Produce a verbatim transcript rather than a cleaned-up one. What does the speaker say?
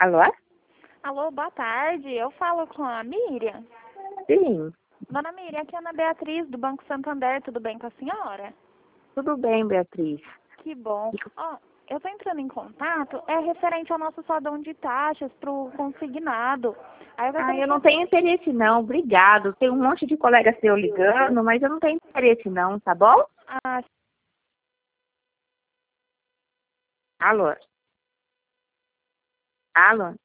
Alô? Alô, boa tarde. Eu falo com a Miriam. Sim, Dona Miriam, aqui é a Ana Beatriz, do Banco Santander. Tudo bem com a senhora? tudo bem, Beatriz. Que bom. Ó, eu tô entrando em contato, é referente ao nosso salão de taxas pro consignado. Aí eu Ah, gostaria eu de não saber... tenho interesse não, obrigado. Tem um monte de colega seu ligando, mas eu não tenho interesse não, tá bom? Ah, Alô? Alô?